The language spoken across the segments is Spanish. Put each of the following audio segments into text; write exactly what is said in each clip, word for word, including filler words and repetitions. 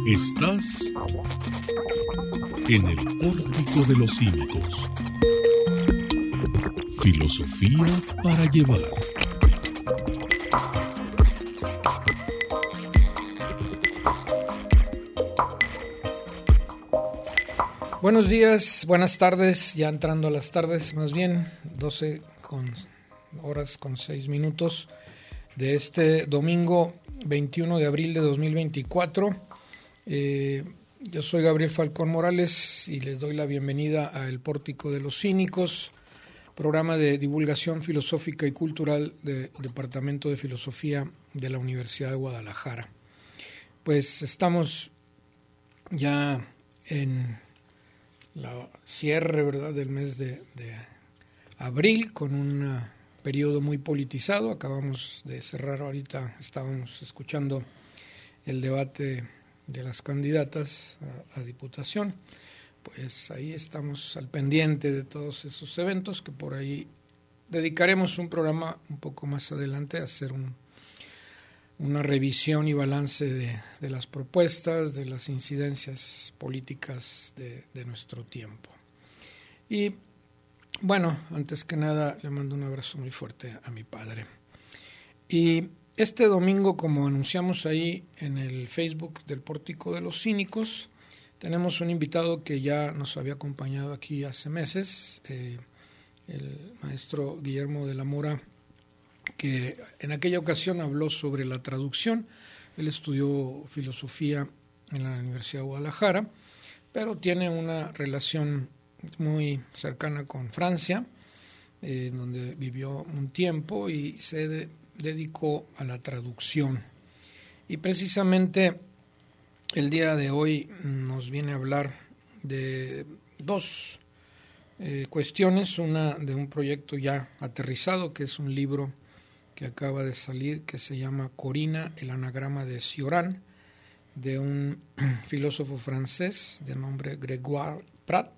Estás en el Pórtico de los Cínicos. Filosofía para llevar. Buenos días, buenas tardes, ya entrando a las tardes, más bien, doce con horas con seis minutos de este domingo veintiuno de abril de dos mil veinticuatro. Eh, yo soy Gabriel Falcón Morales y les doy la bienvenida a El Pórtico de los Cínicos, programa de divulgación filosófica y cultural del Departamento de Filosofía de la Universidad de Guadalajara. Pues estamos ya en la cierre, ¿verdad?, del mes de, de abril, con un periodo muy politizado. Acabamos de cerrar ahorita, estábamos escuchando el debate de las candidatas a, a diputación. Pues ahí estamos al pendiente de todos esos eventos, que por ahí dedicaremos un programa un poco más adelante a hacer un, una revisión y balance de, de las propuestas, de las incidencias políticas de, de nuestro tiempo. Y bueno, antes que nada le mando un abrazo muy fuerte a mi padre. Y este domingo, como anunciamos ahí en el Facebook del Pórtico de los Cínicos, tenemos un invitado que ya nos había acompañado aquí hace meses, eh, el maestro Guillermo de la Mora, que en aquella ocasión habló sobre la traducción. Él estudió filosofía en la Universidad de Guadalajara, pero tiene una relación muy cercana con Francia, eh, donde vivió un tiempo y se de, dedicó a la traducción. Y precisamente el día de hoy nos viene a hablar de dos eh, cuestiones, una de un proyecto ya aterrizado, que es un libro que acaba de salir, que se llama Corina, el anagrama de Cioran, de un filósofo francés de nombre Grégoire Prat,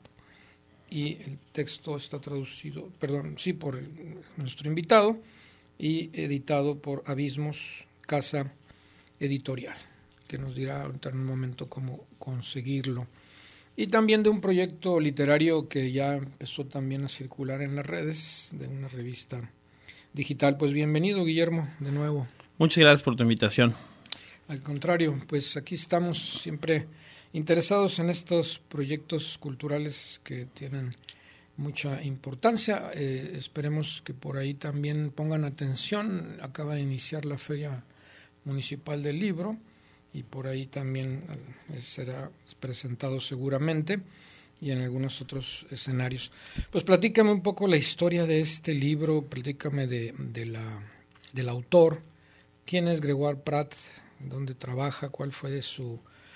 y el texto está traducido, perdón, sí, por el, nuestro invitado, y editado por Abismos, casa editorial, que nos dirá en un momento cómo conseguirlo. Y también de un proyecto literario que ya empezó también a circular en las redes, de una revista digital. Pues bienvenido, Guillermo, de nuevo. Muchas gracias por tu invitación. Al contrario, pues aquí estamos siempre interesados en estos proyectos culturales que tienen mucha importancia. Eh, esperemos que por ahí también pongan atención. Acaba de iniciar la Feria Municipal del Libro y por ahí también eh, será presentado seguramente, y en algunos otros escenarios. Pues platícame un poco la historia de este libro, platícame de, de la, del autor. ¿Quién es Grégoire Prat? ¿Dónde trabaja? ¿Cuál fue su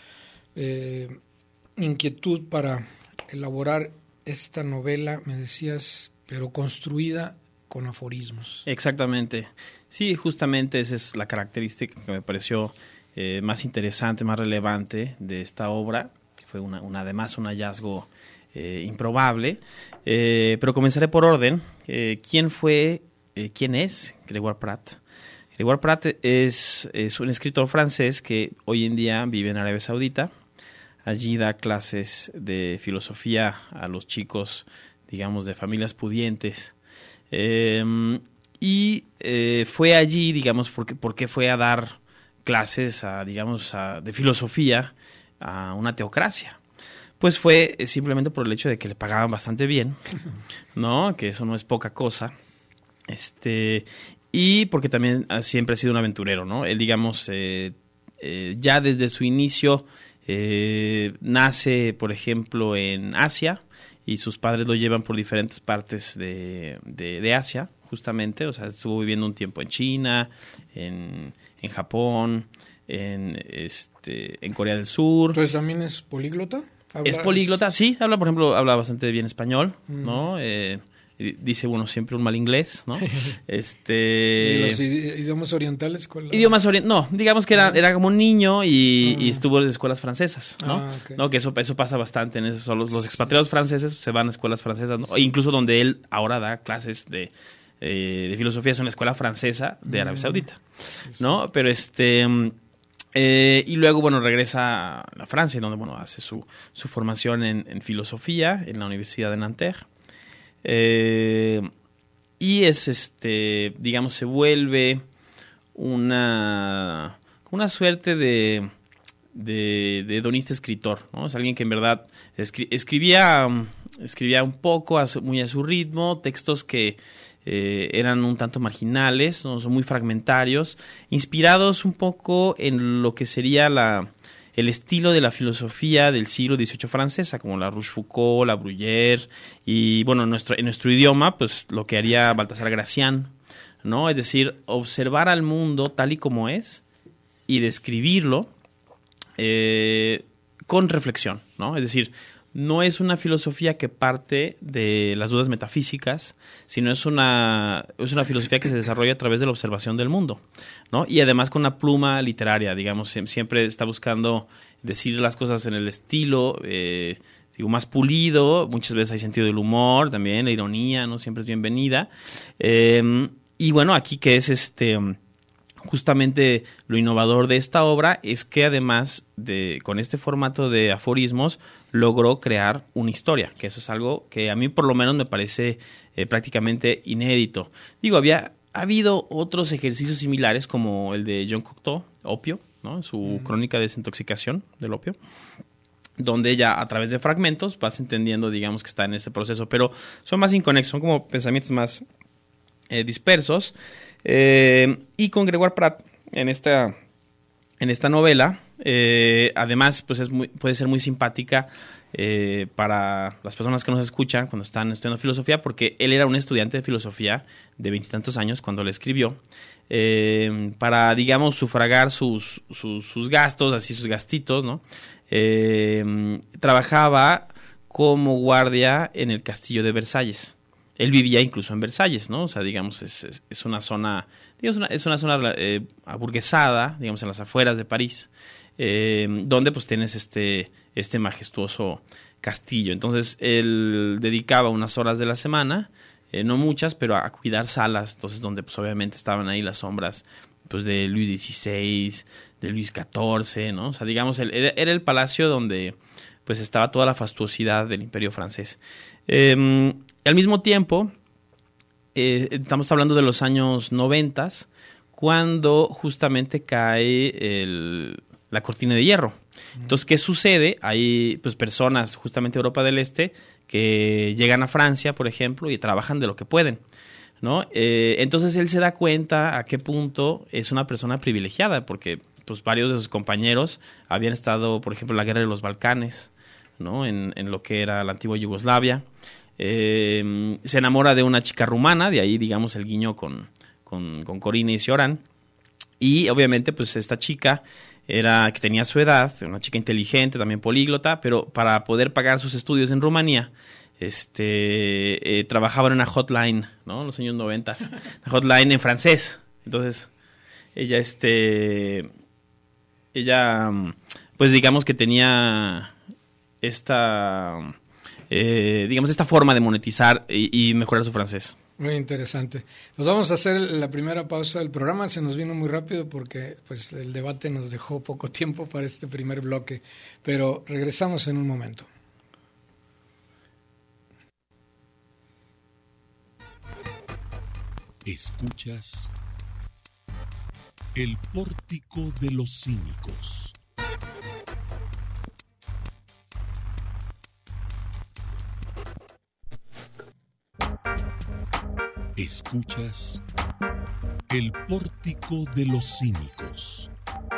eh, inquietud para elaborar esta novela, me decías, pero construida con aforismos? Exactamente. Sí, justamente esa es la característica que me pareció eh, más interesante, más relevante de esta obra, que fue una, una además un hallazgo eh, improbable. Eh, pero comenzaré por orden. Eh, ¿Quién fue, eh, quién es Grégoire Prat? Grégoire Prat es, es un escritor francés que hoy en día vive en Arabia Saudita. Allí da clases de filosofía a los chicos, digamos, de familias pudientes. Eh, y eh, fue allí, digamos, porque, porque fue a dar clases, a, digamos, a, de filosofía a una teocracia. Pues fue simplemente por el hecho de que le pagaban bastante bien, ¿no? Que eso no es poca cosa. Este, y porque también siempre ha sido un aventurero, ¿no? Él, digamos, eh, eh, ya desde su inicio eh, nace, por ejemplo, en Asia, y sus padres lo llevan por diferentes partes de, de, de Asia, justamente. O sea, estuvo viviendo un tiempo en China, en, en Japón, en, este, en Corea del Sur. Entonces, ¿también es políglota? Es políglota, sí, habla, por ejemplo, habla bastante bien español, mm. ¿no? Eh, dice, bueno, siempre un mal inglés, ¿no? este ¿Y los idiomas orientales? ¿Cuál? Idiomas orientales, no, digamos que era, era como un niño y, ah. y estuvo en escuelas francesas, ¿no? Ah, okay. ¿no? Que eso, eso pasa bastante en esos, los, los expatriados franceses se van a escuelas francesas, ¿no? Sí. Incluso donde él ahora da clases de, eh, de filosofía, es una escuela francesa de Arabia Saudita, ¿no? Pero este... Eh, y luego, bueno, regresa a Francia, donde, bueno, hace su, su formación en, en filosofía en la Universidad de Nanterre. Eh, y es, este, digamos, se vuelve una, una suerte de, de, de hedonista escritor, ¿no? Es alguien que en verdad escri- escribía, escribía un poco, a su, muy a su ritmo, textos que eh, eran un tanto marginales, ¿no? Son muy fragmentarios, inspirados un poco en lo que sería la... el estilo de la filosofía del siglo dieciocho francesa, como la Rochefoucauld, la Bruyère, y bueno, en nuestro, en nuestro idioma, pues lo que haría Baltasar Gracián, ¿no? Es decir, observar al mundo tal y como es y describirlo eh, con reflexión, ¿no? Es decir, no es una filosofía que parte de las dudas metafísicas, sino es una, es una filosofía que se desarrolla a través de la observación del mundo, ¿no? Y además con una pluma literaria, digamos, siempre está buscando decir las cosas en el estilo, eh, digo, más pulido. Muchas veces hay sentido del humor también, la ironía, ¿no? Siempre es bienvenida. Eh, y bueno, aquí que es este... justamente lo innovador de esta obra es que además de con este formato de aforismos logró crear una historia, que eso es algo que a mí por lo menos me parece eh, prácticamente inédito. Digo, había ha habido otros ejercicios similares como el de Jean Cocteau, Opio, ¿no? Su mm. crónica de desintoxicación del opio, donde ya a través de fragmentos vas entendiendo, digamos, que está en ese proceso, pero son más inconexos, son como pensamientos más eh, dispersos. Eh, y con Grégoire Prat en esta, en esta novela, eh, además pues es muy, puede ser muy simpática eh, para las personas que nos escuchan cuando están estudiando filosofía, porque él era un estudiante de filosofía de veintitantos años cuando la escribió, eh, para, digamos, sufragar sus, sus, sus gastos, así sus gastitos, ¿no? Eh, trabajaba como guardia en el castillo de Versalles. Él vivía incluso en Versalles, ¿no? O sea, digamos, es, es, es una zona, digamos, una, es una zona eh, aburguesada, digamos, en las afueras de París, eh, donde pues tienes este, este majestuoso castillo. Entonces, él dedicaba unas horas de la semana, eh, no muchas, pero a, a cuidar salas, entonces donde pues obviamente estaban ahí las sombras pues de Luis dieciséis, de Luis catorce, ¿no? O sea, digamos, el, era, era el palacio donde pues estaba toda la fastuosidad del Imperio francés. Eh, al mismo tiempo, eh, estamos hablando de los años noventas, cuando justamente cae el, la cortina de hierro. Entonces, ¿qué sucede? Hay pues personas justamente de Europa del Este que llegan a Francia, por ejemplo, y trabajan de lo que pueden, ¿no? Eh, entonces él se da cuenta a qué punto es una persona privilegiada, porque pues varios de sus compañeros habían estado, por ejemplo, en la guerra de los Balcanes, ¿no? En, en lo que era la antigua Yugoslavia. Eh, se enamora de una chica rumana, de ahí, digamos, el guiño con, con, con Corina y Cioran. Y obviamente, pues esta chica era que tenía su edad, una chica inteligente, también políglota, pero para poder pagar sus estudios en Rumanía, este, eh, trabajaba en una hotline, ¿no? En los años noventa, una hotline en francés. Entonces, ella, este, ella, pues digamos que tenía esta, eh, digamos, esta forma de monetizar y, y mejorar su francés. Muy interesante. Nos vamos a hacer la primera pausa del programa. Se nos vino muy rápido porque pues el debate nos dejó poco tiempo para este primer bloque, pero regresamos en un momento. Escuchas El Pórtico de los Cínicos. Escuchas El Pórtico de los Cínicos.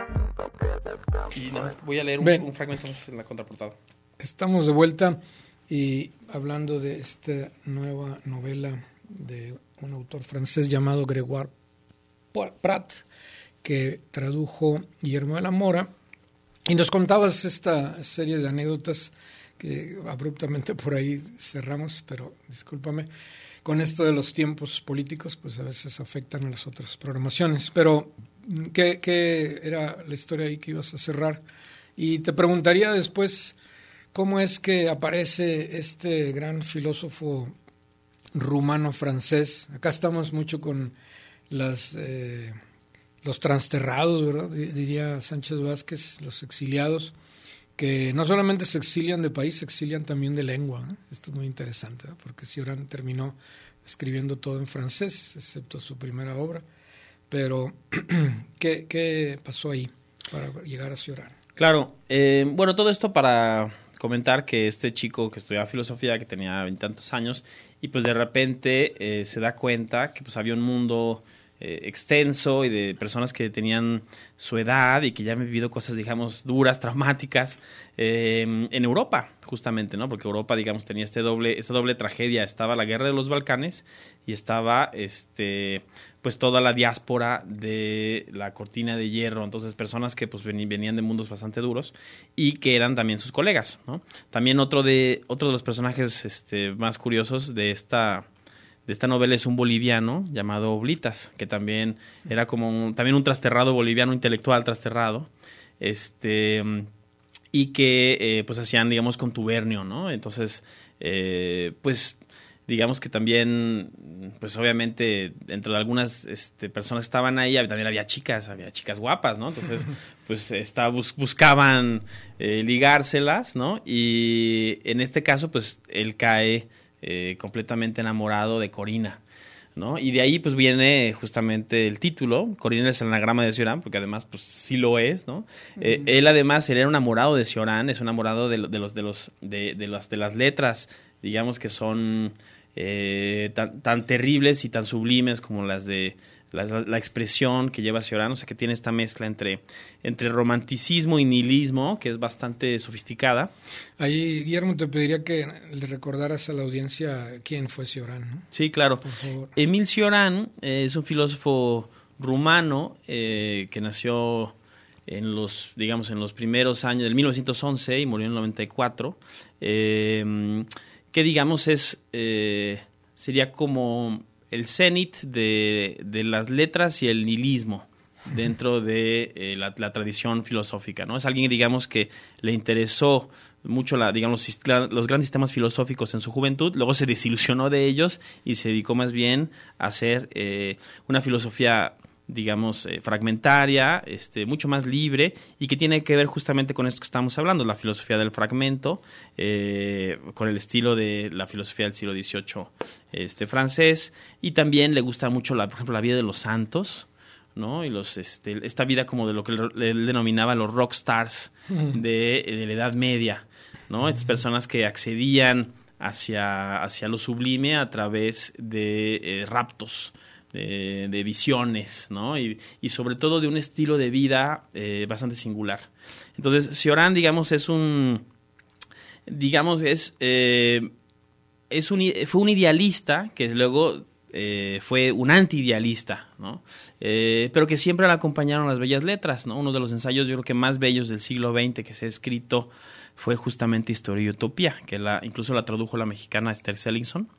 Y no, voy a leer un, Ven, un fragmento en la contraportada. Estamos de vuelta y hablando de esta nueva novela de un autor francés llamado Grégoire Prat, que tradujo Guillermo de la Mora, y nos contabas esta serie de anécdotas que abruptamente por ahí cerramos, pero discúlpame. Con esto de los tiempos políticos, pues a veces afectan a las otras programaciones. Pero, ¿qué, qué era la historia ahí que ibas a cerrar? Y te preguntaría después, ¿cómo es que aparece este gran filósofo rumano-francés? Acá estamos mucho con las eh, los transterrados, ¿verdad? Diría Sánchez Vázquez, los exiliados, que no solamente se exilian de país, se exilian también de lengua, ¿eh? Esto es muy interesante, ¿eh? Porque Cioran terminó escribiendo todo en francés, excepto su primera obra. Pero, ¿qué, qué pasó ahí para llegar a Cioran? Claro, eh, bueno, todo esto para comentar que este chico que estudiaba filosofía, que tenía veintitantos años, y pues de repente eh, se da cuenta que pues había un mundo eh, extenso y de personas que tenían su edad y que ya han vivido cosas, digamos, duras, traumáticas eh, en Europa, justamente, ¿no? Porque Europa, digamos, tenía este doble, esta doble tragedia. Estaba la guerra de los Balcanes y estaba, este, pues, toda la diáspora de la cortina de hierro. Entonces, personas que, pues, venían de mundos bastante duros y que eran también sus colegas, ¿no? También otro de, otro de los personajes, este, más curiosos de esta... de esta novela es un boliviano llamado Oblitas, que también era como un, también un trasterrado boliviano, intelectual trasterrado, este, y que eh, pues hacían, digamos, contubernio, ¿no? Entonces, eh, pues, digamos que también, pues obviamente, dentro de algunas este, personas que estaban ahí, también había chicas, había chicas guapas, ¿no? Entonces, pues, está, bus, buscaban eh, ligárselas, ¿no? Y en este caso, pues, él cae... Eh, completamente enamorado de Corina, ¿no? Y de ahí pues viene justamente el título. Corina es el anagrama de Cioran, porque además pues sí lo es, ¿no? Uh-huh. Eh, él además él era un enamorado de Cioran, es un enamorado de, de los de los de, de las de las letras, digamos que son eh, tan, tan terribles y tan sublimes como las de La, la, la expresión que lleva Cioran, o sea que tiene esta mezcla entre, entre romanticismo y nihilismo, que es bastante sofisticada. Ahí, Guillermo, te pediría que le recordaras a la audiencia quién fue Cioran, ¿no? Sí, claro. Por favor. Emil Cioran eh, es un filósofo rumano eh, que nació en los, digamos, en los primeros años del mil novecientos once y murió en el noventa y cuatro, eh, que digamos es eh, sería como el cenit de, de las letras y el nihilismo dentro de eh, la, la tradición filosófica, ¿no? Es alguien, digamos, que le interesó mucho la, digamos, los grandes sistemas filosóficos en su juventud, luego se desilusionó de ellos y se dedicó más bien a hacer eh, una filosofía, digamos, eh, fragmentaria, este, mucho más libre y que tiene que ver justamente con esto que estamos hablando, la filosofía del fragmento, eh, con el estilo de la filosofía del siglo dieciocho este, francés, y también le gusta mucho, la, por ejemplo, la vida de los santos, ¿no? Y los, este, esta vida como de lo que él, él denominaba los rock stars de, de la Edad Media, ¿no? Estas personas que accedían hacia, hacia lo sublime a través de eh, raptos, De, de visiones, ¿no? Y, y sobre todo de un estilo de vida eh, bastante singular. Entonces, Cioran, digamos, es un, digamos, es, eh, es un, fue un idealista que luego eh, fue un anti-idealista, ¿no? Eh, pero que siempre le acompañaron las bellas letras, ¿no? Uno de los ensayos, yo creo que más bellos del siglo veinte que se ha escrito fue justamente Historia y Utopía, que la, incluso la tradujo la mexicana Esther Sellingson,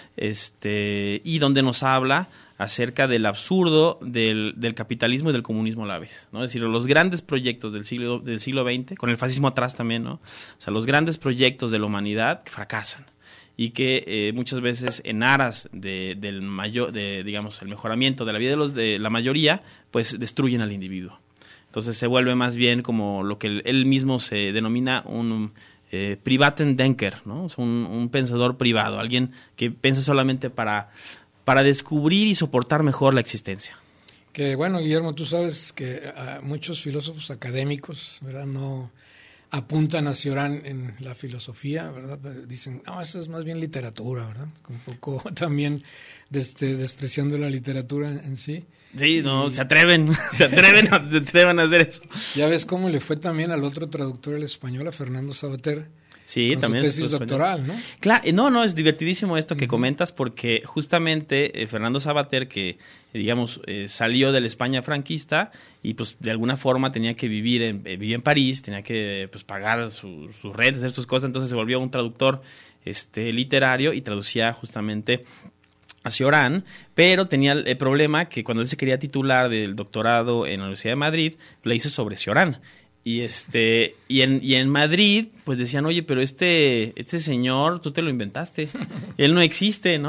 este, y donde nos habla acerca del absurdo del, del capitalismo y del comunismo a la vez, ¿no? Es decir, los grandes proyectos del siglo, del siglo veinte, con el fascismo atrás también, ¿no? O sea, los grandes proyectos de la humanidad que fracasan y que eh, muchas veces en aras de, del mayor, de, digamos, el mejoramiento de la vida de, los, de la mayoría, pues destruyen al individuo. Entonces se vuelve más bien como lo que él, él mismo se denomina un eh, Privatendenker, ¿no? Es un, un pensador privado, alguien que piensa solamente para... para descubrir y soportar mejor la existencia. Que bueno, Guillermo, tú sabes que uh, muchos filósofos académicos, ¿verdad?, no apuntan a Cioran en la filosofía, ¿verdad? Dicen, no, eso es más bien literatura, ¿verdad? Un poco también este, despreciando la literatura en sí. Sí, no, y... se atreven, se atreven, a, se atreven a hacer eso. Ya ves cómo le fue también al otro traductor al español, a Fernando Sabater. Sí, con también su tesis doctoral, ¿no? Claro, no, no, es divertidísimo esto que uh-huh. comentas, porque justamente eh, Fernando Sabater, que digamos eh, salió de la España franquista y pues de alguna forma tenía que vivir en, eh, vivía en París, tenía que pues pagar sus su renta, hacer sus cosas, entonces se volvió un traductor este literario y traducía justamente a Cioran, pero tenía el, el problema que cuando él se quería titular del doctorado en la Universidad de Madrid, lo hizo sobre Cioran. Y este y en y en Madrid pues decían, oye, pero este este señor tú te lo inventaste, él no existe, ¿no?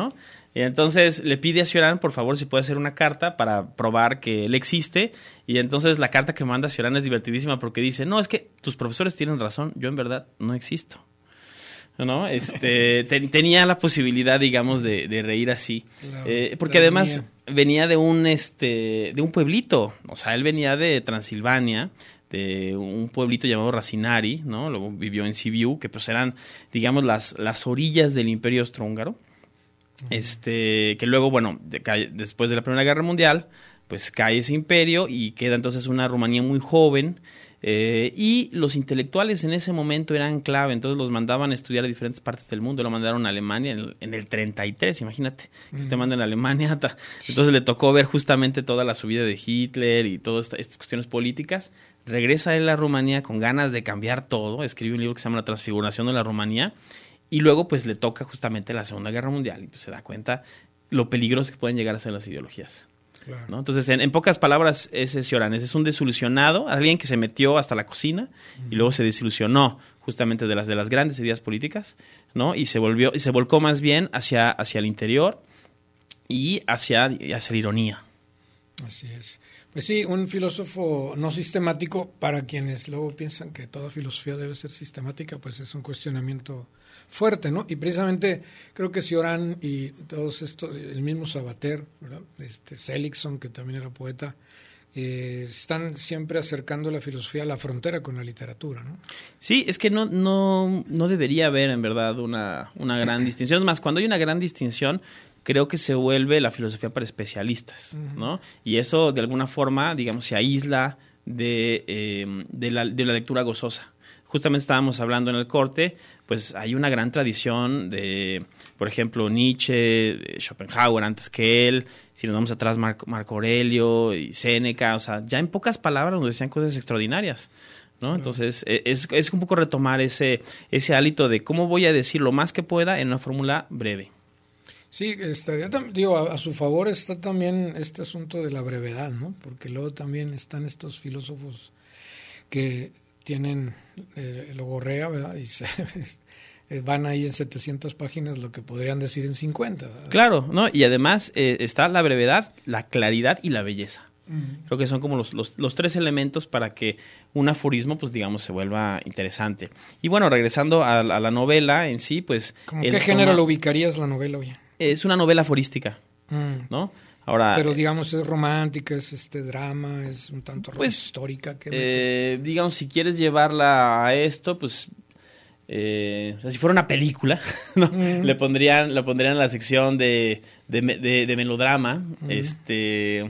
Y entonces le pide a Cioran, por favor, si puede hacer una carta para probar que él existe. Y entonces la carta que manda Cioran es divertidísima porque dice, no, es que tus profesores tienen razón, yo en verdad no existo. ¿No? Este, te, tenía la posibilidad, digamos, de, de reír así. Claro, eh, porque además venía. venía de un, este, de un pueblito. O sea, él venía de Transilvania, de un pueblito llamado Racinari, ¿no? Luego vivió en Sibiu, que pues eran, digamos, las, las orillas del Imperio Austrohúngaro. Uh-huh. Este, que luego, bueno, de, después de la Primera Guerra Mundial, pues cae ese imperio y queda entonces una Rumanía muy joven. Eh, y los intelectuales en ese momento eran clave, entonces los mandaban a estudiar a diferentes partes del mundo. Lo mandaron a Alemania en el, en el treinta y tres, imagínate, que mm. te mandan a Alemania. Entonces le tocó ver justamente toda la subida de Hitler y todas esta, estas cuestiones políticas. Regresa él a Rumanía con ganas de cambiar todo, escribe un libro que se llama La Transfiguración de la Rumanía, y luego pues le toca justamente la Segunda Guerra Mundial y pues se da cuenta lo peligroso que pueden llegar a ser las ideologías. Claro. ¿No? Entonces, en, en pocas palabras, ese Cioran es un desilusionado, alguien que se metió hasta la cocina uh-huh. y luego se desilusionó justamente de las de las grandes ideas políticas, ¿no? Y se volvió y se volcó más bien hacia, hacia el interior y hacia, hacia la ironía. Así es. Pues sí, un filósofo no sistemático, para quienes luego piensan que toda filosofía debe ser sistemática, pues es un cuestionamiento fuerte, ¿no? Y precisamente creo que Cioran y todos estos, el mismo Sabater, ¿verdad? Este Seligson, que también era poeta, eh, están siempre acercando la filosofía a la frontera con la literatura, ¿no? Sí, es que no, no, no debería haber en verdad una, una gran distinción. Es más, cuando hay una gran distinción, creo que se vuelve la filosofía para especialistas, uh-huh. ¿no? Y eso de alguna forma, digamos, se aísla de, eh, de, la, de la lectura gozosa. Justamente estábamos hablando en el corte, pues hay una gran tradición de, por ejemplo, Nietzsche, de Schopenhauer antes que él, si nos vamos atrás, Marco, Marco Aurelio y Séneca, o sea, ya en pocas palabras nos decían cosas extraordinarias, ¿no? Entonces, es, es un poco retomar ese, ese hálito de cómo voy a decir lo más que pueda en una fórmula breve. Sí, estaría, digo, a, a su favor está también este asunto de la brevedad, ¿no? Porque luego también están estos filósofos que tienen eh, logorrea, ¿verdad? Y se, van ahí en setecientas páginas lo que podrían decir en cincuenta, ¿verdad? Claro, ¿no? Y además eh, está la brevedad, la claridad y la belleza. Uh-huh. Creo que son como los, los, los tres elementos para que un aforismo, pues digamos, se vuelva interesante. Y bueno, regresando a, a la novela en sí, pues... ¿Cómo qué género toma, lo ubicarías la novela, oye? Es una novela aforística, uh-huh. ¿no? Ahora, pero digamos es romántica, es este drama, es un tanto pues, histórica. Que eh, digamos, si quieres llevarla a esto, pues, eh, o sea, si fuera una película, ¿no? Uh-huh. le pondrían, le pondrían en la sección de, de, de, de melodrama, uh-huh. este,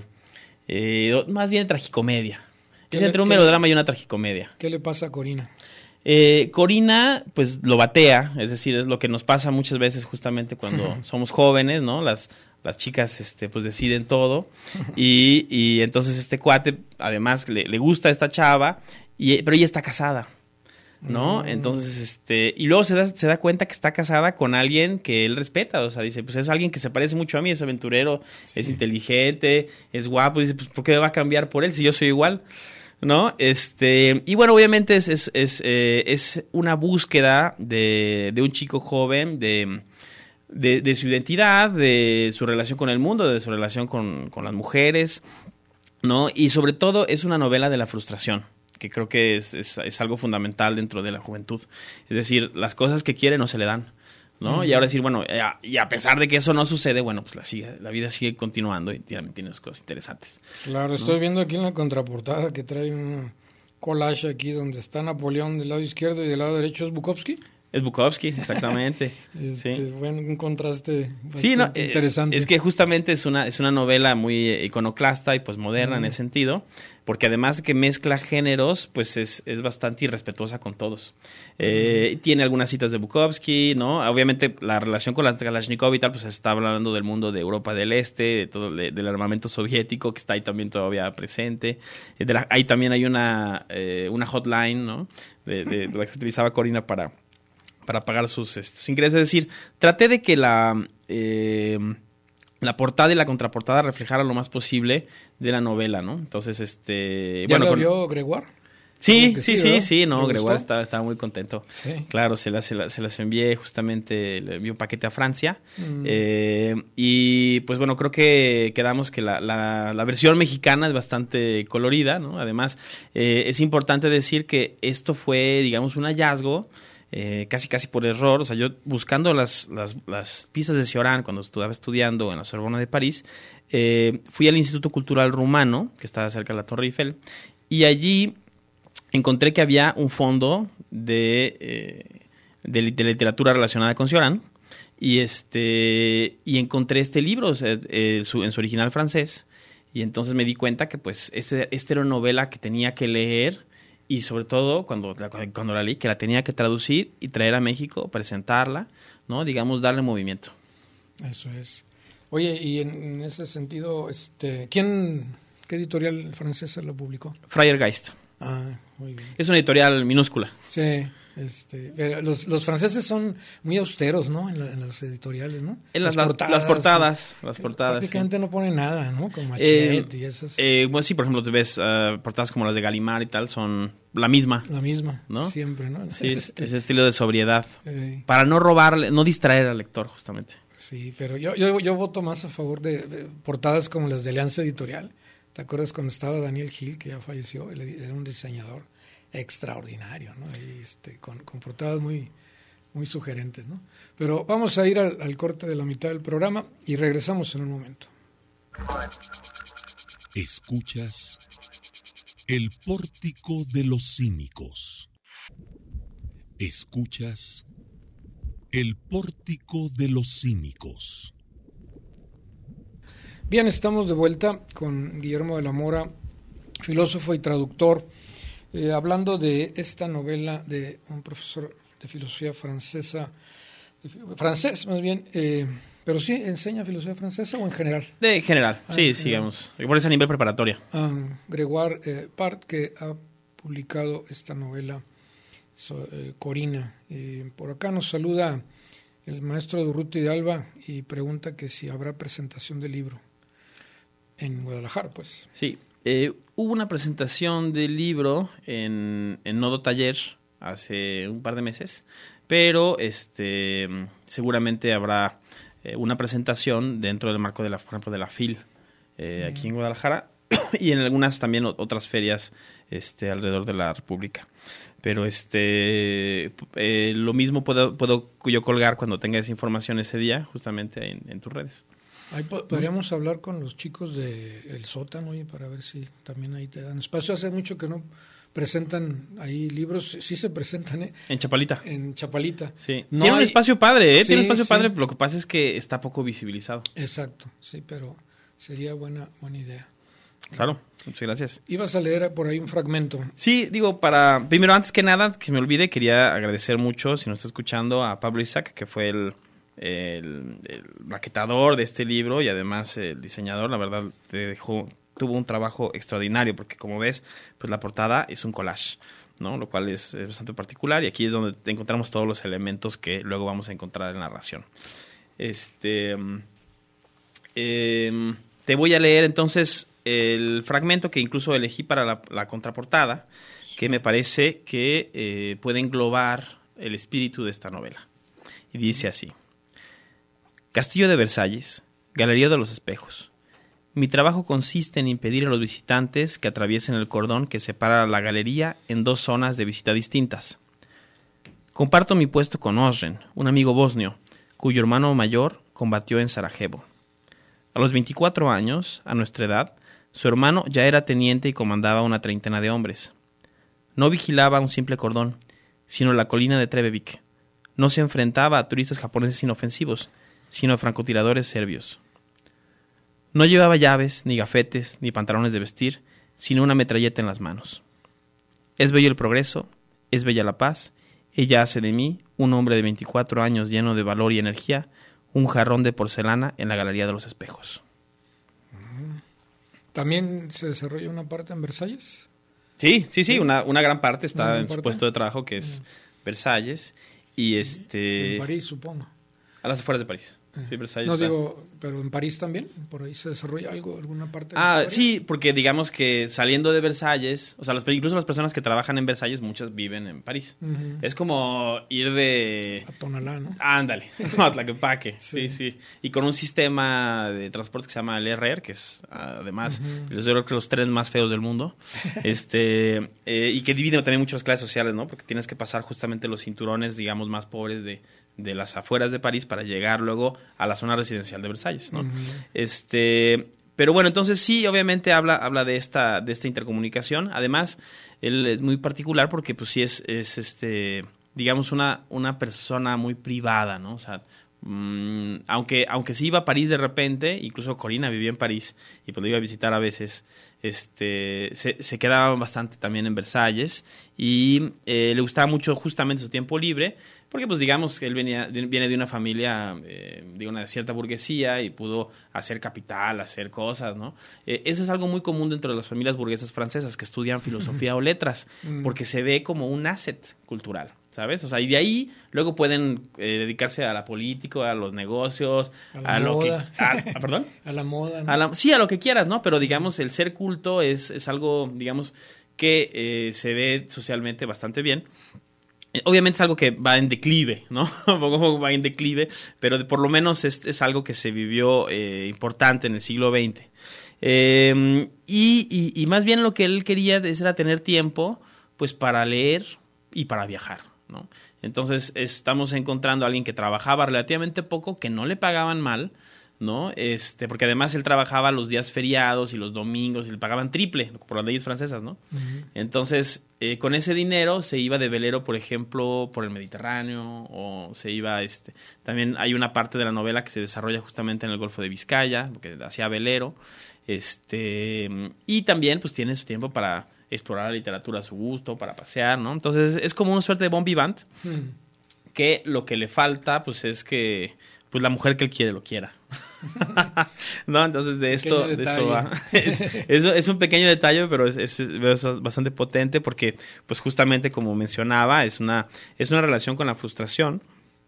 eh, más bien tragicomedia. Es entre un melodrama y una tragicomedia. ¿Qué le pasa a Corina? Eh, Corina, pues lo batea, es decir, es lo que nos pasa muchas veces justamente cuando somos jóvenes, ¿no? Las Las chicas, este, pues deciden todo y, y entonces este cuate, además le, le gusta a esta chava, y, pero ella está casada, ¿no? Mm. Entonces, este, y luego se da, se da cuenta que está casada con alguien que él respeta, o sea, dice, pues es alguien que se parece mucho a mí, es aventurero, sí. es inteligente, es guapo, dice, pues ¿por qué me va a cambiar por él si yo soy igual? ¿No? Este, y bueno, obviamente es, es, es, eh, es una búsqueda de, de un chico joven, de... De, de su identidad, de su relación con el mundo, de su relación con, con las mujeres, ¿no? Y sobre todo es una novela de la frustración, que creo que es, es, es algo fundamental dentro de la juventud. Es decir, las cosas que quiere no se le dan, ¿no? Uh-huh. Y ahora decir, bueno, y a pesar de que eso no sucede, bueno, pues la, sigue, la vida sigue continuando y tiene, tiene cosas interesantes. Claro, ¿no? Estoy viendo aquí en la contraportada que trae un collage aquí donde está Napoleón del lado izquierdo y del lado derecho es Bukowski. Es Bukowski, exactamente. este, sí. Bueno, un contraste bastante sí, no, eh, interesante. Es que justamente es una, es una novela muy iconoclasta y pues moderna mm. en ese sentido, porque además de que mezcla géneros, pues es, es bastante irrespetuosa con todos. Eh, mm. Tiene algunas citas de Bukowski, ¿no? Obviamente la relación con la Kalashnikov y tal, pues está hablando del mundo de Europa del Este, de todo, de, del armamento soviético que está ahí también todavía presente. De la, ahí también hay una, eh, una hotline, ¿no? De, de, de la que se utilizaba Corina para... para pagar sus, sus ingresos. Es decir, traté de que la, eh, la portada y la contraportada reflejaran lo más posible de la novela, ¿no? Entonces, este... ¿Ya bueno, lo con... vio Gregoire? Sí, que sí, sí, sí, ¿verdad? sí, no, ¿Le Gregoire gustó? estaba, estaba muy contento. Sí. Claro, se las, se, las, se las envié justamente, le envié un paquete a Francia. Mm. Eh, y pues bueno, creo que quedamos que la, la, la versión mexicana es bastante colorida, ¿no? Además, eh, es importante decir que esto fue, digamos, un hallazgo eh, casi casi por error. O sea, yo buscando las, las, las pistas de Cioran cuando estaba estudiando en la Sorbona de París, eh, fui al Instituto Cultural Rumano, que estaba cerca de la Torre Eiffel, y allí encontré que había un fondo de, eh, de, de literatura relacionada con Cioran y este y encontré este libro, o sea, eh, su, en su original francés, y entonces me di cuenta que pues este, esta era una novela que tenía que leer y sobre todo cuando la, cuando la leí que la tenía que traducir y traer a México, presentarla, ¿no? Digamos, darle movimiento. Eso es. Oye, y en, en ese sentido, este, ¿quién, qué editorial francesa lo publicó? Freier-Geist. Ah, muy bien. Es una editorial minúscula. Sí, este, pero los, los franceses son muy austeros, ¿no? En, la, en las editoriales, ¿no? En las, las portadas. Las portadas, las portadas prácticamente sí. no ponen nada, ¿no? Como Hachette eh, y esas. Eh, bueno, sí, por ejemplo, te ves uh, portadas como las de Gallimard y tal, son la misma. La misma, ¿no? Siempre, ¿no? Sí, este, ese estilo de sobriedad. Eh, para no robarle, no distraer al lector, justamente. Sí, pero yo, yo, yo voto más a favor de, de portadas como las de Alianza Editorial. ¿Te acuerdas cuando estaba Daniel Gil, que ya falleció? Él era un diseñador extraordinario, ¿no? Y este, con, con portadas muy, muy sugerentes, ¿no? Pero vamos a ir al, al corte de la mitad del programa y regresamos en un momento. Escuchas El Pórtico de los Cínicos. Escuchas El Pórtico de los Cínicos. Bien, estamos de vuelta con Guillermo de la Mora, filósofo y traductor, eh, hablando de esta novela de un profesor de filosofía francesa, de, francés más bien, eh, pero sí enseña filosofía francesa o en general. De general, ah, sí, en sigamos. Por eso a nivel preparatoria. Ah, Gregoire eh, Part, que ha publicado esta novela, so, eh, Corina. Eh, por acá nos saluda el maestro Durruti de Alba y pregunta que si habrá presentación del libro en Guadalajara, pues. Sí, eh, hubo una presentación del libro en, en Nodo Taller hace un par de meses, pero este seguramente habrá eh, una presentación dentro del marco de la, por ejemplo, de la FIL eh, mm. aquí en Guadalajara y en algunas también otras ferias este, alrededor de la República. Pero este eh, lo mismo puedo, puedo yo colgar cuando tenga esa información ese día, justamente en, en tus redes. Ahí po- podríamos hablar con los chicos de El Sótano, oye, para ver si también ahí te dan espacio. Hace mucho que no presentan ahí libros, sí se presentan, ¿eh? En Chapalita. En Chapalita. Sí. No Tiene hay... un espacio padre, ¿eh? Sí, Tiene un espacio sí. padre, lo que pasa es que está poco visibilizado. Exacto, sí, pero sería buena, buena idea. Claro, muchas gracias. Ibas a leer por ahí un fragmento. Sí, digo, para... Primero, antes que nada, que se me olvide, quería agradecer mucho, si nos está escuchando, a Pablo Isaac, que fue el... El, el maquetador de este libro y además el diseñador, la verdad, te dejó, tuvo un trabajo extraordinario porque, como ves, pues la portada es un collage, ¿no? Lo cual es, es bastante particular y aquí es donde encontramos todos los elementos que luego vamos a encontrar en la narración. Este, eh, te voy a leer entonces el fragmento que incluso elegí para la, la contraportada, que me parece que eh, puede englobar el espíritu de esta novela. Y dice así: Castillo de Versalles, Galería de los Espejos. Mi trabajo consiste en impedir a los visitantes que atraviesen el cordón que separa la galería en dos zonas de visita distintas. Comparto mi puesto con Osren, un amigo bosnio, cuyo hermano mayor combatió en Sarajevo. A los veinticuatro años, a nuestra edad, su hermano ya era teniente y comandaba una treintena de hombres. No vigilaba un simple cordón, sino la colina de Trebević. No se enfrentaba a turistas japoneses inofensivos, sino a francotiradores serbios. No llevaba llaves, ni gafetes, ni pantalones de vestir, sino una metralleta en las manos. Es bello el progreso, es bella la paz, ella hace de mí, un hombre de veinticuatro años lleno de valor y energía, un jarrón de porcelana en la Galería de los Espejos. ¿También se desarrolla una parte en Versalles? Sí, sí, sí, una, una gran parte está gran en parte. su puesto de trabajo, que es Versalles, y este... En París, supongo. A las afueras de París. Sí, Versalles no está. digo, pero en París también, por ahí se desarrolla algo, alguna parte. De Ah, la historia? sí, porque digamos que saliendo de Versalles, o sea, las, incluso las personas que trabajan en Versalles, muchas viven en París. Uh-huh. Es como ir de... A Tonalá, ¿no? Ándale, a Tlaquepaque, sí. Sí. sí, Y con un sistema de transporte que se llama el R E R, que es además, uh-huh. yo creo que los trenes más feos del mundo, este eh, y que divide también muchas clases sociales, ¿no? Porque tienes que pasar justamente los cinturones, digamos, más pobres de, de las afueras de París para llegar luego a la zona residencial de Versalles, ¿no? Uh-huh. Este... Pero bueno, entonces sí, obviamente habla, habla de esta, de esta intercomunicación. Además, él es muy particular porque pues sí es, es este, digamos, una, una persona muy privada, ¿no? O sea, mmm, aunque, aunque sí iba a París de repente, incluso Corina vivía en París y pues lo iba a visitar a veces, este, se, se quedaba bastante también en Versalles y eh, le gustaba mucho justamente su tiempo libre, porque pues digamos que él venía, viene de una familia eh, de una cierta burguesía y pudo hacer capital, hacer cosas, ¿no? Eh, eso es algo muy común dentro de las familias burguesas francesas que estudian filosofía o letras, porque se ve como un asset cultural, ¿sabes? O sea, y de ahí luego pueden eh, dedicarse a la política, a los negocios, a, la a lo moda. que... A, ¿a, ¿Perdón? A la moda, ¿no? A la, sí, a lo que quieras, ¿no? Pero digamos, el ser culto es, es algo, digamos, que eh, se ve socialmente bastante bien. Obviamente es algo que va en declive, ¿no? va en declive, pero de, por lo menos es, es algo que se vivió eh, importante en el siglo veinte. Eh, y, y, y más bien lo que él quería era tener tiempo pues para leer y para viajar, ¿no? Entonces estamos encontrando a alguien que trabajaba relativamente poco, que no le pagaban mal, ¿no? Este, porque además él trabajaba los días feriados y los domingos y le pagaban triple por las leyes francesas, ¿no? Uh-huh. Entonces, eh, con ese dinero se iba de velero, por ejemplo, por el Mediterráneo, o se iba, este, también hay una parte de la novela que se desarrolla justamente en el Golfo de Vizcaya, porque hacía velero, este, y también pues tiene su tiempo para explorar la literatura a su gusto, para pasear, ¿no? Entonces es como una suerte de bon vivant, uh-huh. que lo que le falta pues es que pues la mujer que él quiere lo quiera. ¿No? Entonces de esto, de esto va. Es, es, es un pequeño detalle, pero es, es, es bastante potente porque, pues justamente como mencionaba, es una, es una relación con la frustración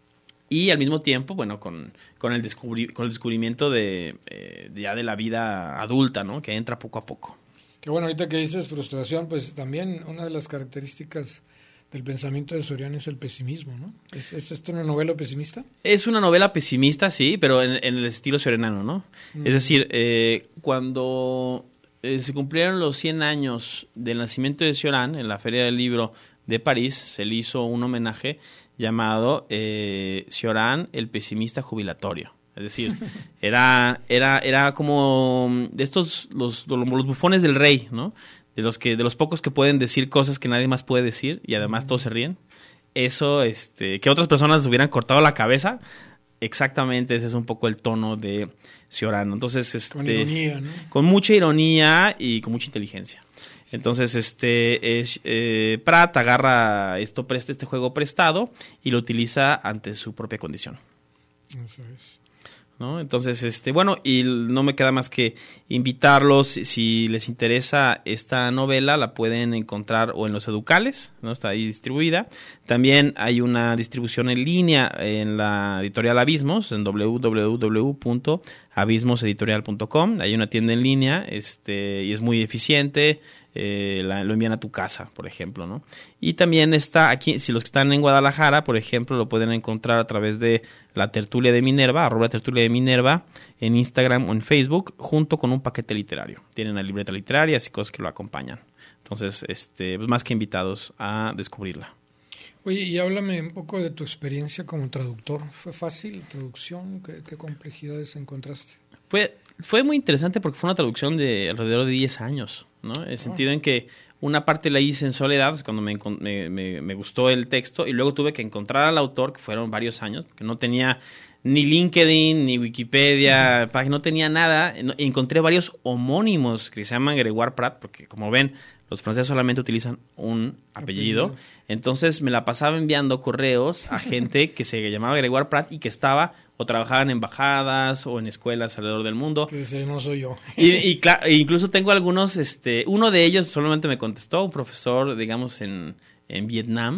y al mismo tiempo, bueno, con, con, el, descubri con el descubrimiento de eh, ya de la vida adulta, ¿no? Que entra poco a poco. Qué bueno, ahorita que dices frustración, pues también una de las características del pensamiento de Soriano es el pesimismo, ¿no? ¿Es, es esto una novela pesimista? Es una novela pesimista, sí, pero en, en el estilo sorianano, ¿no? Mm. Es decir, eh, cuando eh, se cumplieron los cien años del nacimiento de Cioran, en la Feria del Libro de París, se le hizo un homenaje llamado eh, Cioran, el pesimista jubilatorio. Es decir, era, era, era como de estos, los, los bufones del rey, ¿no? De los que, de los pocos que pueden decir cosas que nadie más puede decir y además todos se ríen. Eso, este, que otras personas les hubieran cortado la cabeza, exactamente ese es un poco el tono de Cioran. Entonces, este, con ironía, ¿no? Con mucha ironía y con mucha inteligencia. Entonces, este, es, eh, Prat agarra esto, presta este juego prestado y lo utiliza ante su propia condición. Eso es. ¿No? Entonces, este, bueno, y no me queda más que invitarlos, si les interesa esta novela, la pueden encontrar o en los Educales, ¿no? Está ahí distribuida. También hay una distribución en línea en la editorial Abismos, en doble u doble u doble u punto abismos editorial punto com. Hay una tienda en línea, este, y es muy eficiente. Eh, la, lo envían a tu casa, por ejemplo, ¿no? Y también está aquí, si los que están en Guadalajara, por ejemplo, lo pueden encontrar a través de la tertulia de Minerva, arroba tertulia de Minerva, en Instagram o en Facebook, junto con un paquete literario. Tienen la libreta literaria y cosas que lo acompañan. Entonces, este, pues más que invitados a descubrirla. Oye, y háblame un poco de tu experiencia como traductor. ¿Fue fácil la traducción? ¿Qué, qué complejidades encontraste? Fue, fue muy interesante porque fue una traducción de alrededor de diez años, ¿no? En el oh. sentido en que una parte la hice en soledad, cuando me, me, me, me gustó el texto, y luego tuve que encontrar al autor, que fueron varios años, porque no tenía ni LinkedIn, ni Wikipedia, uh-huh. no tenía nada. Encontré varios homónimos que se llaman Gregoire Prat, porque como ven, los franceses solamente utilizan un apellido. apellido. Entonces me la pasaba enviando correos a gente que se llamaba Gregoire Prat y que estaba o trabajaba en embajadas o en escuelas alrededor del mundo. Que ese no soy yo. y, y claro, incluso tengo algunos, este, uno de ellos solamente me contestó, un profesor, digamos, en, en Vietnam,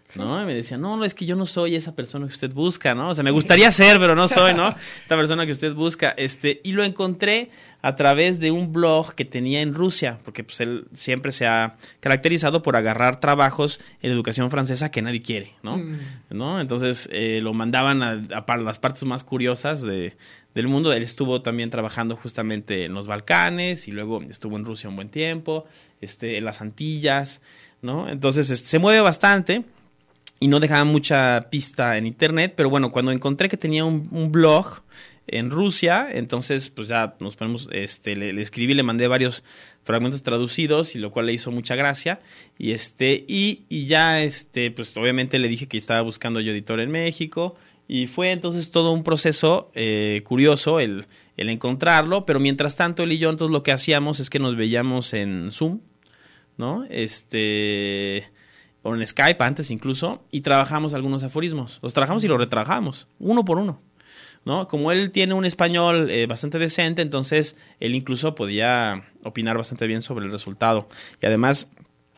¿no? Y me decía, no, no, es que yo no soy esa persona que usted busca, ¿no? O sea, me gustaría ser, pero no soy, ¿no? Esta persona que usted busca. Este, y lo encontré a través de un blog que tenía en Rusia, porque pues él siempre se ha caracterizado por agarrar trabajos en educación francesa que nadie quiere, ¿no? Mm. ¿no? Entonces eh, lo mandaban a, a las partes más curiosas de, del mundo. Él estuvo también trabajando justamente en los Balcanes y luego estuvo en Rusia un buen tiempo, este, en las Antillas, ¿no? Entonces este, se mueve bastante y no dejaba mucha pista en internet, pero bueno, cuando encontré que tenía un, un blog en Rusia, entonces pues ya nos ponemos, este, le, le escribí, le mandé varios fragmentos traducidos, y lo cual le hizo mucha gracia, y este, y, y ya este, pues obviamente le dije que estaba buscando yo editor en México, y fue entonces todo un proceso eh, curioso el, el encontrarlo, pero mientras tanto él y yo entonces lo que hacíamos es que nos veíamos en Zoom, ¿no? Este, o en Skype antes incluso, y trabajamos algunos aforismos, los trabajamos y los retrabajamos, uno por uno, ¿no? Como él tiene un español eh, bastante decente, entonces él incluso podía opinar bastante bien sobre el resultado. Y además,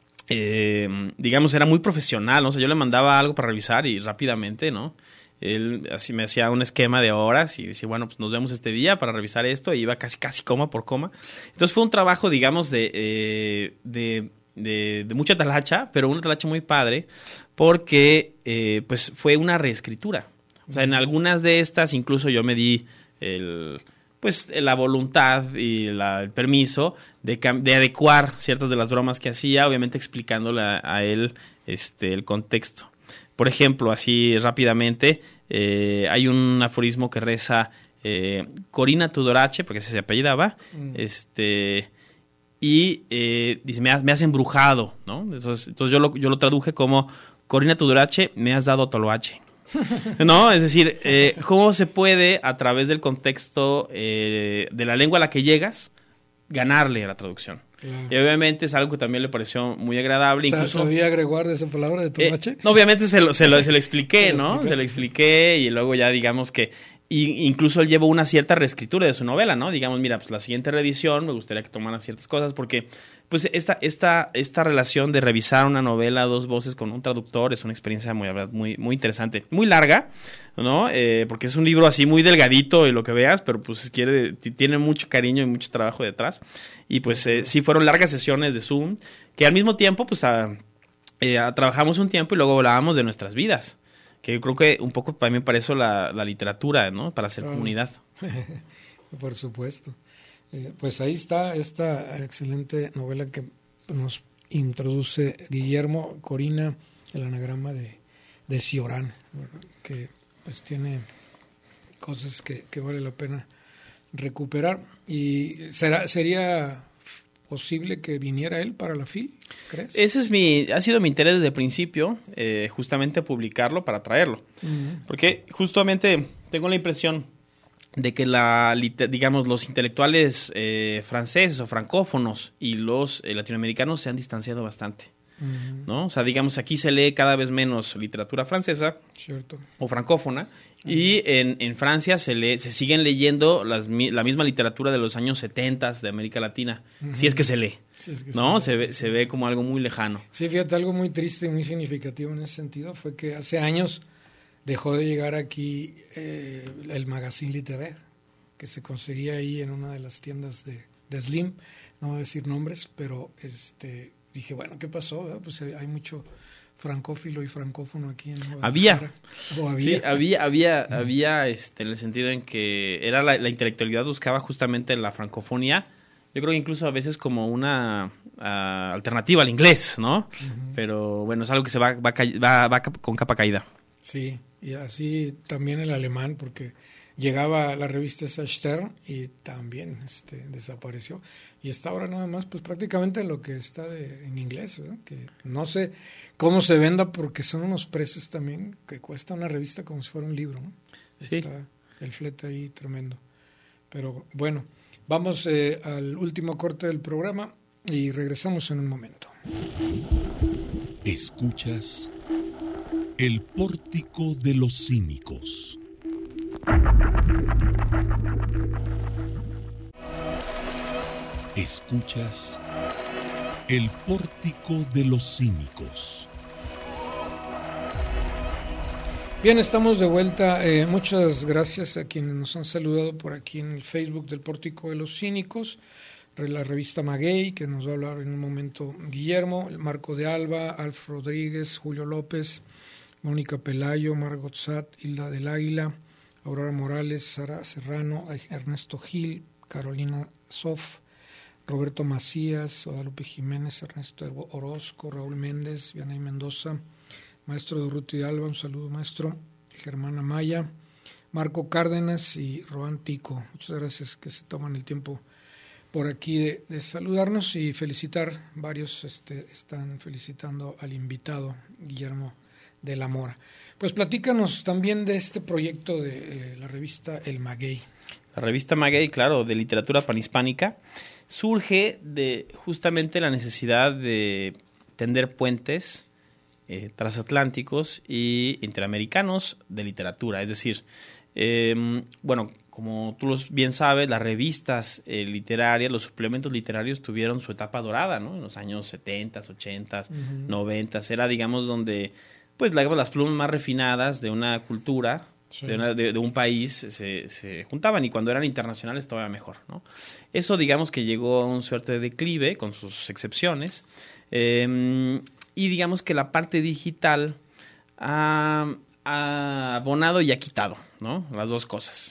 eh, digamos, era muy profesional, ¿no? O sea, yo le mandaba algo para revisar y rápidamente, ¿no? Él así me hacía un esquema de horas y decía, bueno, pues nos vemos este día para revisar esto, y iba casi, casi coma por coma. Entonces fue un trabajo, digamos, de, eh, de, de, de mucha talacha, pero una talacha muy padre, porque eh, pues fue una reescritura. O sea, en algunas de estas incluso yo me di el, pues, la voluntad y la, el permiso de, de adecuar ciertas de las bromas que hacía, obviamente explicándole a, a él este, el contexto. Por ejemplo, así rápidamente, eh, hay un aforismo que reza eh, Corina Tudorache, porque ese se apellidaba, mm. este, y eh, dice, me has, me has embrujado, ¿no? Entonces, entonces yo, lo, yo lo traduje como Corina Tudorache, me has dado toloache. ¿No? Es decir, eh, ¿cómo se puede, a través del contexto eh, de la lengua a la que llegas, ganarle a la traducción? Claro. Y obviamente es algo que también le pareció muy agradable. Incluso, ¿sabía agregar esa palabra de toloache? Eh, obviamente se lo, se lo, se lo expliqué, ¿no? Se lo expliqué, y luego ya digamos que y incluso él llevó una cierta reescritura de su novela, ¿no? Digamos, mira, pues la siguiente reedición me gustaría que tomaran ciertas cosas, porque pues esta, esta, esta relación de revisar una novela a dos voces con un traductor es una experiencia muy, muy, muy interesante, muy larga, ¿no? Eh, porque es un libro así muy delgadito y lo que veas, pero pues quiere, tiene mucho cariño y mucho trabajo detrás. Y pues eh, sí fueron largas sesiones de Zoom, que al mismo tiempo pues a, eh, a, trabajamos un tiempo y luego hablábamos de nuestras vidas. Que yo creo que un poco también para eso la, la literatura, ¿no? Para hacer claro. Comunidad. Por supuesto. Eh, pues ahí está esta excelente novela que nos introduce Guillermo, Corina, el anagrama de, de Cioran, que pues tiene cosas que, que vale la pena recuperar. ¿Y será sería posible que viniera él para la F I L, crees? Ese es mi, ha sido mi interés desde el principio, eh, justamente publicarlo para traerlo. Uh-huh. Porque justamente tengo la impresión de que la, digamos, los intelectuales eh, franceses o francófonos y los eh, latinoamericanos se han distanciado bastante. Uh-huh. ¿No? O sea, digamos, aquí se lee cada vez menos literatura francesa. Cierto. O francófona. Uh-huh. Y en, en Francia se lee, se siguen leyendo las, la misma literatura de los años setenta de América Latina. Uh-huh. Si es que se lee. Si es que ¿no? Se, se, ve, sí, se ve como algo muy lejano. Sí, fíjate, algo muy triste y muy significativo en ese sentido fue que hace años dejó de llegar aquí eh, el Magazine Littéraire, que se conseguía ahí en una de las tiendas de, de Slim. No voy a decir nombres, pero este... dije, bueno, ¿qué pasó? ¿verdad? Pues hay mucho francófilo y francófono aquí en Guadalajara. Había. ¿O había? Sí, había, había, había este, en el sentido en que era la, la intelectualidad buscaba justamente la francofonía. Yo creo que incluso a veces como una uh, alternativa al inglés, ¿no? Uh-huh. Pero bueno, es algo que se va, va, va, va con capa caída. Sí, y así también el alemán, porque llegaba la revista esa Stern y también este, desapareció. Y está ahora nada más, pues prácticamente lo que está de, en inglés, ¿verdad? Que no sé cómo se venda porque son unos precios también que cuesta una revista como si fuera un libro, ¿no? Sí. Está el flete ahí tremendo. Pero bueno, vamos eh, al último corte del programa y regresamos en un momento. Escuchas El Pórtico de los Cínicos. Escuchas El Pórtico de los Cínicos. Bien, estamos de vuelta. Eh, muchas gracias a quienes nos han saludado por aquí en el Facebook del Pórtico de los Cínicos, la revista Maguey, que nos va a hablar en un momento Guillermo, el Marco de Alba, Alf Rodríguez, Julio López, Mónica Pelayo, Margot Sat, Hilda del Águila, Aurora Morales, Sara Serrano, Ernesto Gil, Carolina Sof, Roberto Macías, Guadalupe Jiménez, Ernesto Orozco, Raúl Méndez, Vianey Mendoza, Maestro Durruti de Alba, un saludo maestro, Germana Maya, Marco Cárdenas y Roan Tico. Muchas gracias que se toman el tiempo por aquí de, de saludarnos y felicitar. Varios este, están felicitando al invitado Guillermo de la Mora. Pues platícanos también de este proyecto de eh, la revista El Maguey. La revista Maguey, claro, de literatura panhispánica, surge de justamente la necesidad de tender puentes eh, transatlánticos y interamericanos de literatura. Es decir, eh, bueno, como tú los bien sabes, las revistas eh, literarias, los suplementos literarios tuvieron su etapa dorada, ¿no? En los años setenta, ochenta, uh-huh. noventa. Era, digamos, donde pues la, las plumas más refinadas de una cultura, sí. de, una, de, de un país, se, se juntaban, y cuando eran internacionales todavía mejor, ¿no? Eso, digamos, que llegó a un suerte de declive, con sus excepciones, eh, y digamos que la parte digital ha, ha abonado y ha quitado, ¿no? Las dos cosas.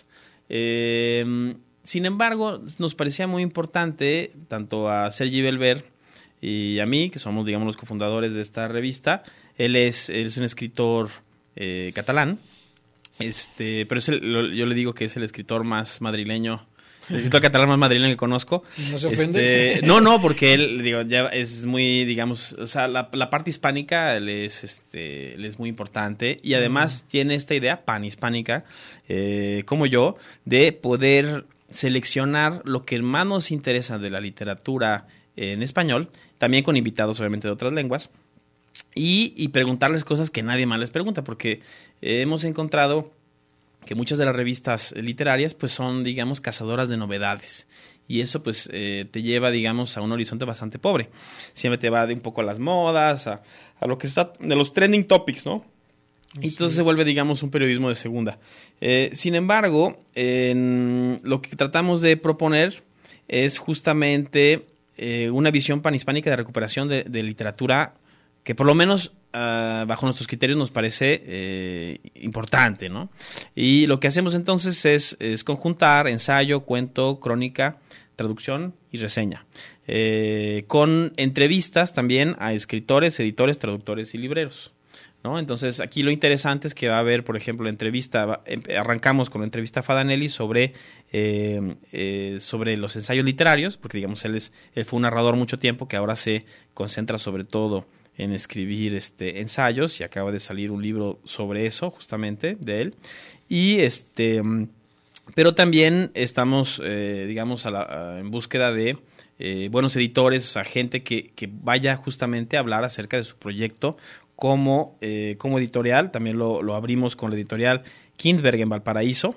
Eh, sin embargo, nos parecía muy importante, tanto a Sergi Belver y a mí, que somos, digamos, los cofundadores de esta revista. Él es, él es un escritor eh, catalán, este, pero es el, yo le digo que es el escritor más madrileño, el escritor catalán más madrileño que conozco. ¿No se ofende? Este, no, no, porque él, digo, ya es muy, digamos, o sea, la, la parte hispánica le es, este, le es muy importante, y además uh-huh. tiene esta idea panhispánica, eh, como yo, de poder seleccionar lo que más nos interesa de la literatura en español, también con invitados obviamente de otras lenguas, y, y preguntarles cosas que nadie más les pregunta, porque eh, hemos encontrado que muchas de las revistas literarias pues son, digamos, cazadoras de novedades, y eso pues eh, te lleva, digamos, a un horizonte bastante pobre. Siempre te va de un poco a las modas, a, a lo que está, de los trending topics, ¿no? Y entonces sí. se vuelve, digamos, un periodismo de segunda. Eh, sin embargo, en lo que tratamos de proponer es justamente eh, una visión panhispánica de recuperación de, de literatura que por lo menos uh, bajo nuestros criterios nos parece eh, importante, ¿no? Y lo que hacemos entonces es, es conjuntar ensayo, cuento, crónica, traducción y reseña, eh, con entrevistas también a escritores, editores, traductores y libreros, ¿no? Entonces aquí lo interesante es que va a haber, por ejemplo, la entrevista, arrancamos con la entrevista a Fadanelli sobre, eh, eh, sobre los ensayos literarios, porque digamos él, es, él fue un narrador mucho tiempo que ahora se concentra sobre todo en escribir este ensayos, y acaba de salir un libro sobre eso justamente de él. Y este pero también estamos eh, digamos a la, a, en búsqueda de eh, buenos editores, o sea, gente que, que vaya justamente a hablar acerca de su proyecto como, eh, como editorial. También lo, lo abrimos con la editorial Kindberg en Valparaíso.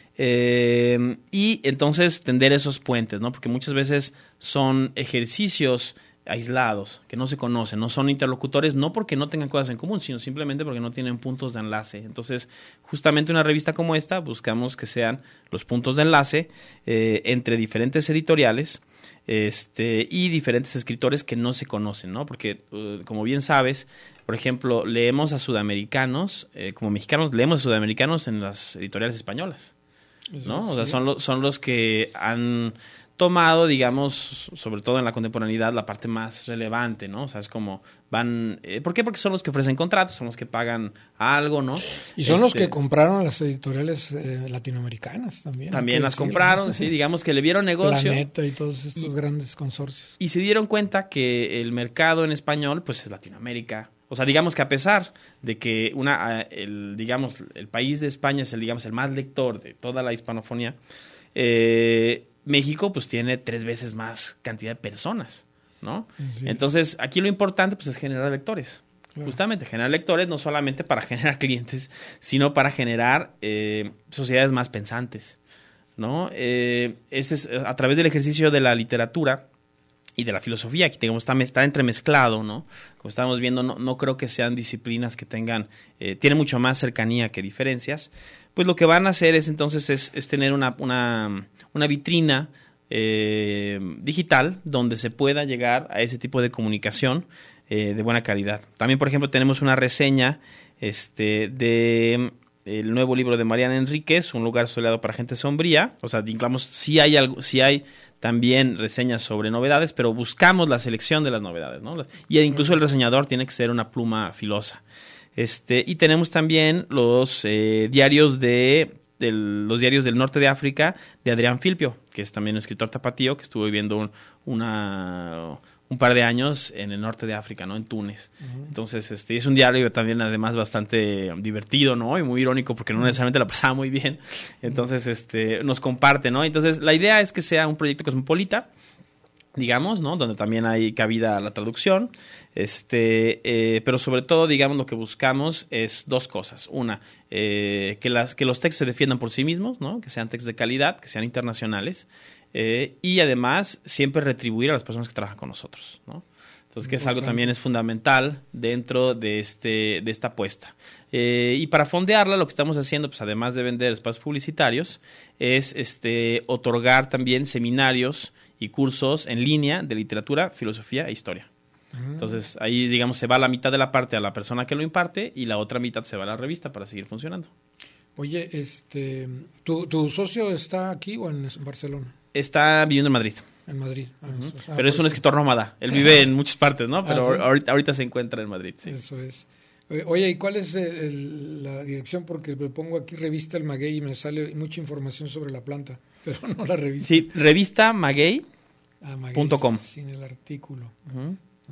Eh, y entonces tender esos puentes, ¿no? Porque muchas veces son ejercicios aislados, que no se conocen, no son interlocutores, no porque no tengan cosas en común, sino simplemente porque no tienen puntos de enlace. Entonces, justamente una revista como esta, buscamos que sean los puntos de enlace eh, entre diferentes editoriales este, y diferentes escritores que no se conocen, ¿no? Porque, uh, como bien sabes, por ejemplo, leemos a sudamericanos, eh, como mexicanos, leemos a sudamericanos en las editoriales españolas, ¿no? O sea, son, lo, son los que han tomado, digamos, sobre todo en la contemporaneidad, la parte más relevante, ¿no? O sea, es como van... Eh, ¿Por qué? Porque son los que ofrecen contratos, son los que pagan algo, ¿no? Y son este, los que compraron las editoriales eh, latinoamericanas también. También las decirlo, compraron, ¿no? Sí, digamos que le vieron negocio. Planeta y todos estos y, grandes consorcios. Y se dieron cuenta que el mercado en español, pues, es Latinoamérica. O sea, digamos que a pesar de que una, el, digamos, el país de España es el, digamos, el más lector de toda la hispanofonía, eh... México pues tiene tres veces más cantidad de personas, ¿no? Sí, entonces, aquí lo importante pues es generar lectores. Claro. Justamente, generar lectores no solamente para generar clientes, sino para generar eh, sociedades más pensantes, ¿no? Eh, este es a través del ejercicio de la literatura y de la filosofía, que digamos, está, está entremezclado, ¿no? Como estábamos viendo, no, no creo que sean disciplinas que tengan, eh, tienen mucho más cercanía que diferencias. Pues lo que van a hacer es entonces es, es tener una, una, una vitrina eh, digital donde se pueda llegar a ese tipo de comunicación eh, de buena calidad. También, por ejemplo, tenemos una reseña este, de el nuevo libro de Mariana Enríquez, Un lugar soleado para gente sombría. O sea, digamos, sí hay algo, sí hay también reseñas sobre novedades, pero buscamos la selección de las novedades, ¿no? Y incluso el reseñador tiene que ser una pluma filosa. Este, y tenemos también los eh, diarios de, de los diarios del norte de África de Adrián Filpio, que es también un escritor tapatío que estuvo viviendo un, una un par de años en el norte de África, ¿no? En Túnez. Uh-huh. Entonces, este, es un diario también además bastante divertido, ¿no? Y muy irónico porque no necesariamente la pasaba muy bien. Entonces, este, nos comparte, ¿no? Entonces, la idea es que sea un proyecto cosmopolita, digamos, ¿no? Donde también hay cabida a la traducción. Este, eh, pero sobre todo, digamos, lo que buscamos es dos cosas. Una, eh, que las, que los textos se defiendan por sí mismos, ¿no? Que sean textos de calidad, que sean internacionales. Eh, y además siempre retribuir a las personas que trabajan con nosotros, ¿no? Entonces, que es algo también es fundamental dentro de este de esta apuesta. Eh, y para fondearla, lo que estamos haciendo, pues además de vender espacios publicitarios, es este otorgar también seminarios y cursos en línea de literatura, filosofía e historia. Uh-huh. Entonces, ahí, digamos, se va la mitad de la parte a la persona que lo imparte y la otra mitad se va a la revista para seguir funcionando. Oye, este, ¿tu, tu socio está aquí o en Barcelona? Está viviendo en Madrid. En Madrid. Ah, uh-huh. eso, ah, pero es un escritor nómada. Él vive en muchas partes, ¿no? Pero ah, ¿sí? ahorita, ahorita se encuentra en Madrid, sí. Eso es. Oye, ¿y cuál es el, el, la dirección? Porque me pongo aquí Revista El Maguey y me sale mucha información sobre la planta, pero no la revista. Sí, revista maguey punto com. Ah, sin el artículo. Uh-huh.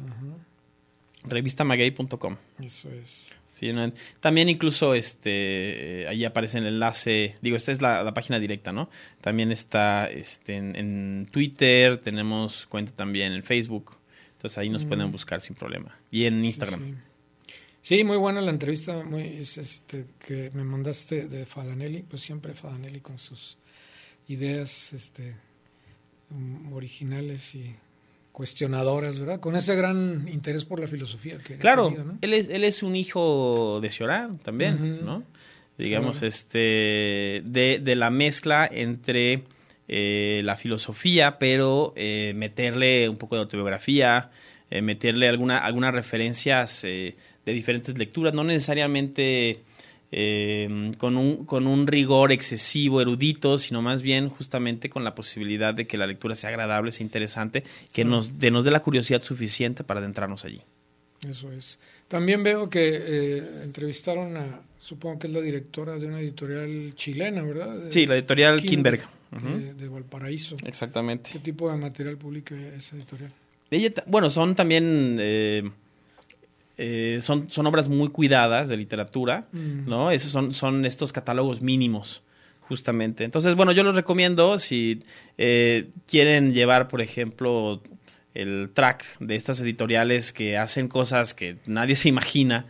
Uh-huh. revista maguey punto com. Eso es. Sí, no, también incluso este ahí aparece el enlace, digo, esta es la, la página directa, ¿no? También está este en, en Twitter, tenemos cuenta también en Facebook, entonces ahí nos mm. pueden buscar sin problema. Y en Instagram. Sí, sí. sí muy buena la entrevista, muy es este que me mandaste de Fadanelli, pues siempre Fadanelli con sus ideas este um, originales y cuestionadoras, ¿verdad? Con ese gran interés por la filosofía que claro, ha tenido, ¿no? él es él es un hijo de Cioran también, uh-huh. ¿no? Digamos, claro. este de, de la mezcla entre eh, la filosofía, pero eh, meterle un poco de autobiografía, eh, meterle alguna algunas referencias eh, de diferentes lecturas, no necesariamente Eh, con un con un rigor excesivo erudito, sino más bien justamente con la posibilidad de que la lectura sea agradable, sea interesante, que mm. nos, de, nos dé la curiosidad suficiente para adentrarnos allí. Eso es. También veo que eh, entrevistaron a, supongo que es la directora de una editorial chilena, ¿verdad? De, sí, la editorial Kinberg. Uh-huh. De, de Valparaíso. Exactamente. ¿Qué tipo de material publica esa editorial? Ella, bueno, son también... Eh, Eh, son, son obras muy cuidadas de literatura, mm. ¿no? Esos son, son estos catálogos mínimos, justamente. Entonces, bueno, yo los recomiendo si eh, quieren llevar, por ejemplo, el track de estas editoriales que hacen cosas que nadie se imagina,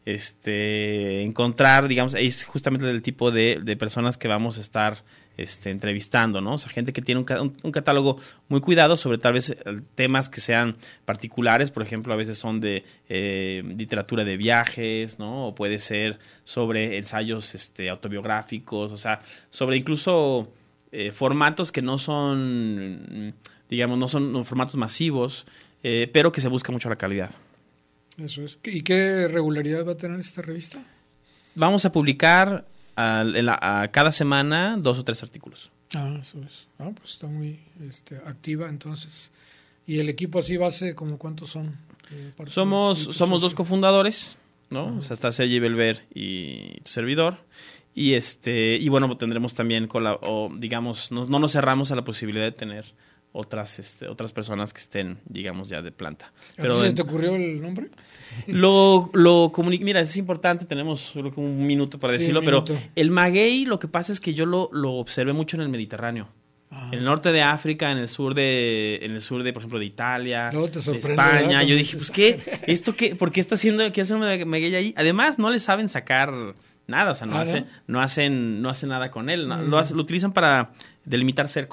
este, encontrar, digamos, es justamente el tipo de, de personas que vamos a estar Este, entrevistando, ¿no? O sea, gente que tiene un, un, un catálogo muy cuidado sobre tal vez temas que sean particulares, por ejemplo, a veces son de eh, literatura de viajes, ¿no? O puede ser sobre ensayos este, autobiográficos, o sea, sobre incluso eh, formatos que no son, digamos, no son formatos masivos, eh, pero que se busca mucho la calidad. Eso es. ¿Y qué regularidad va a tener esta revista? Vamos a publicar A, la, a cada semana dos o tres artículos. Ah, eso es. Ah, pues está muy este, activa entonces. ¿Y el equipo así base como cuántos son? Eh, somos somos dos cofundadores, ¿no? Uh-huh. O sea, está Sergi Belver y tu servidor. Y este y bueno, tendremos también con la, o digamos, no, no nos cerramos a la posibilidad de tener otras este, otras personas que estén, digamos, ya de planta. Pero ¿se te ocurrió el nombre? Lo, lo comuniqué, mira, es importante, tenemos solo como un minuto para sí, decirlo, pero el maguey, lo que pasa es que yo lo, lo observé mucho en el Mediterráneo. Ah. En el norte de África, en el sur de, en el sur de, por ejemplo, de Italia, de España. Yo dije, pues, ¿qué? ¿Esto qué? ¿Por qué está haciendo, qué hace un maguey ahí? Además, no le saben sacar nada, o sea, no, ah, hace, ¿no? no hacen, no hacen nada con él, ¿no? Mm. lo, hace, lo utilizan para delimitar cercos.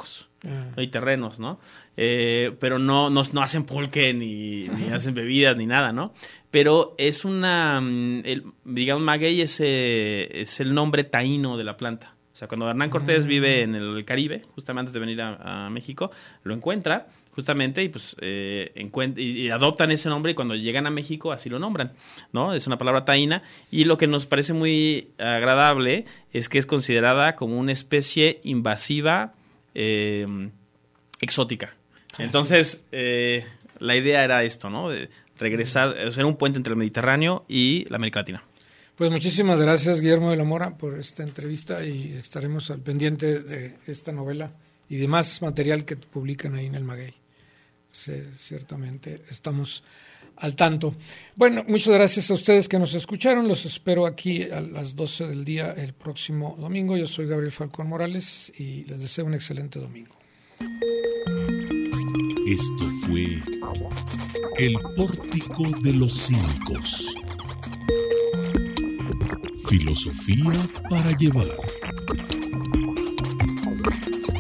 Ah. Hay terrenos, ¿no? Eh, pero no, no, no hacen pulque, ni, ni hacen bebidas, ni nada, ¿no? Pero es una... El, digamos, maguey es, eh, es el nombre taíno de la planta. O sea, cuando Hernán Cortés vive en el Caribe, justamente antes de venir a, a México, lo encuentra justamente y pues eh, encuent- y, y adoptan ese nombre, y cuando llegan a México así lo nombran, ¿no? Es una palabra taína, y lo que nos parece muy agradable es que es considerada como una especie invasiva eh, exótica. Entonces, eh, la idea era esto, ¿no? De regresar, ser un puente entre el Mediterráneo y la América Latina. Pues muchísimas gracias, Guillermo de la Mora, por esta entrevista, y estaremos al pendiente de esta novela y de más material que publican ahí en el Maguey. Sí, ciertamente estamos al tanto. Bueno, muchas gracias a ustedes que nos escucharon. Los espero aquí a las doce del día el próximo domingo. Yo soy Gabriel Falcón Morales y les deseo un excelente domingo. Esto fue El Pórtico de los Cínicos. Filosofía para llevar.